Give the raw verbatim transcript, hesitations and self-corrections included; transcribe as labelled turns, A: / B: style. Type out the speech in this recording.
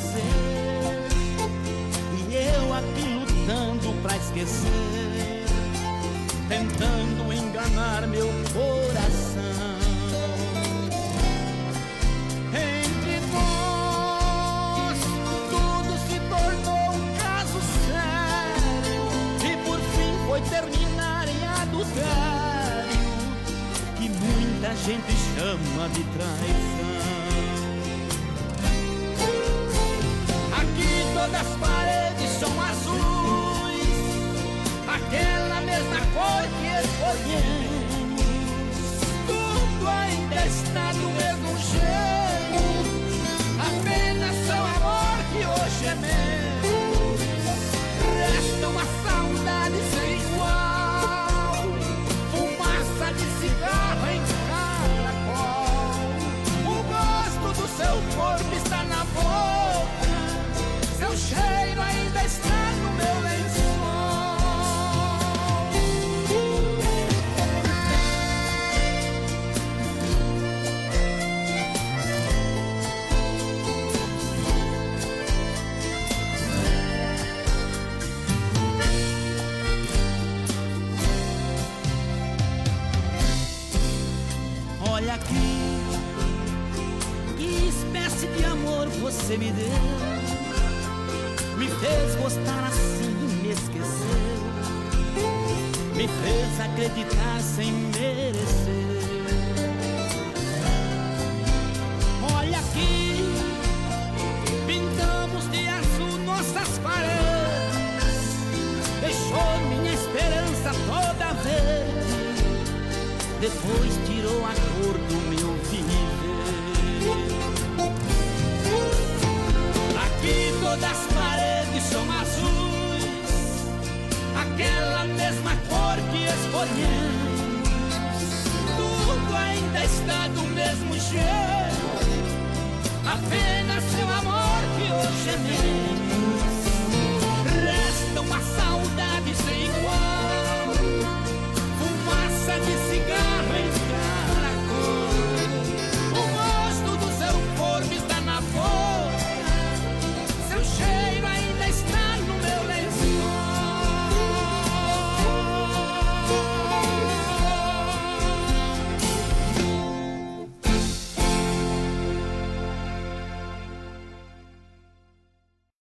A: você, e eu aqui lutando pra esquecer, tentando enganar meu coração. Entre nós tudo se tornou um caso sério, e por fim foi terminar em adultério, que muita gente chama de traição. Aqui todas as paredes são azuis, aquela mesma cor que escolhemos, tudo ainda está do mesmo jeito, apenas são amor que hoje é meu. Resta uma saudade sem igual, fumaça de cigarro em caracol, o gosto do seu corpo está na boca, seu cheiro ainda está no meu lençol. Olha aqui, que espécie de amor você me deu, me fez gostar assim, me esqueceu, me fez acreditar sem merecer. Olha aqui, pintamos de azul nossas paredes, deixou minha esperança toda verde, depois tirou a cor do meu viver. Aqui todas as paredes são azuis, aquela mesma cor que escolhemos, tudo ainda está do mesmo jeito, apenas